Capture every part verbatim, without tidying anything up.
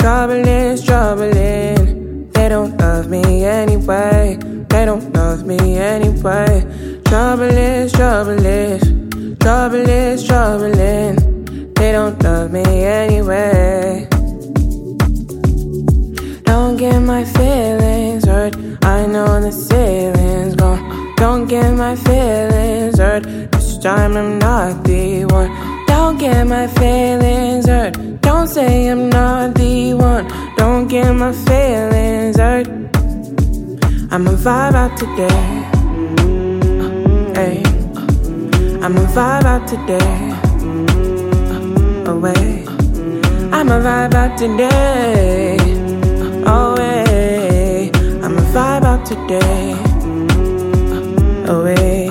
Trouble is troubling. They don't love me anyway. They don't love me anyway. Trouble is, trouble is, trouble is troubling. They don't love me anyway. Don't get my feelings hurt. I know the ceiling's gone. Don't get my feelings hurt. This time I'm not the one. Don't get my feelings hurt. Don't say I'm not the one. Don't get my feelings hurt. I'ma vibe out today. Hey, I'ma vibe out today. Away, I'ma vibe out today. Away, I'ma vibe out today. Away.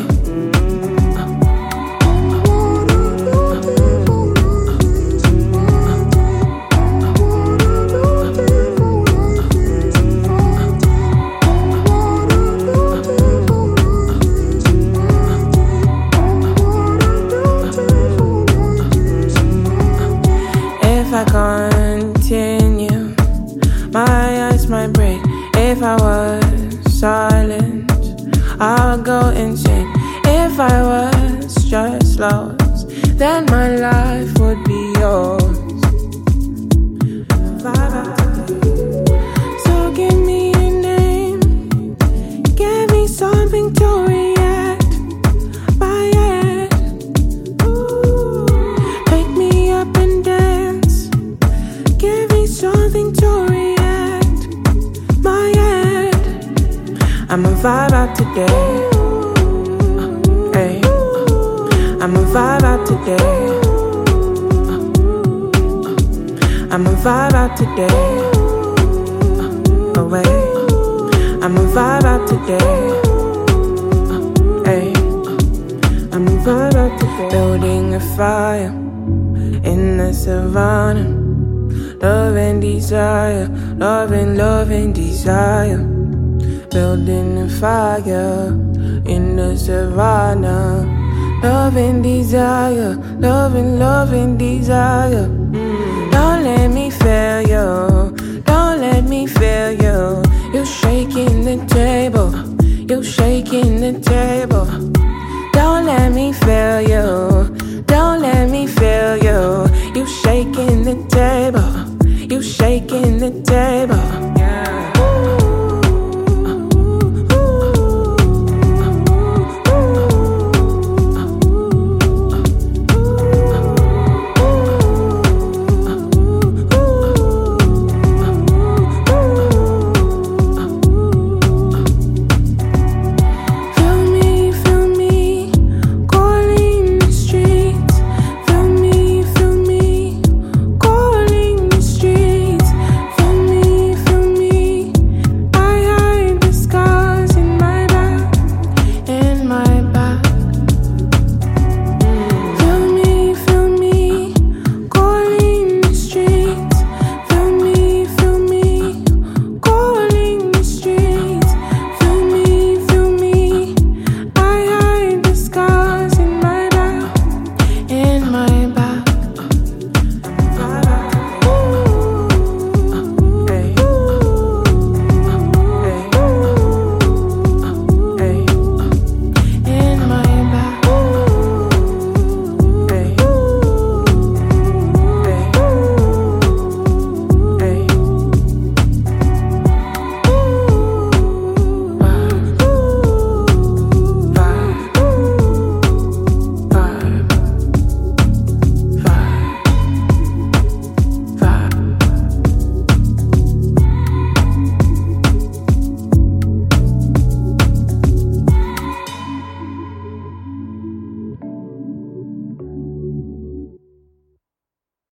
If I continue, my eyes might break. If I was silent, I would go insane. If I was just lost, then my life would be yours. So give me a name, give me something to react by it. Ooh, wake me up and dance. Give me something to react my head. I'ma vibe out today. Hey, I'ma vibe out today. I'ma vibe out today. Away, I'ma vibe out today. Hey, I'ma vibe out today. Building a fire in the savannah. Love and desire, love and love and desire. Building a fire in the savannah. Love and desire, love and love and desire. Mm. Don't let me fail you, don't let me fail you. You're shaking the table, you're shaking the table. Don't let me fail you, don't let me fail you. You shaking the table, you shaking the table.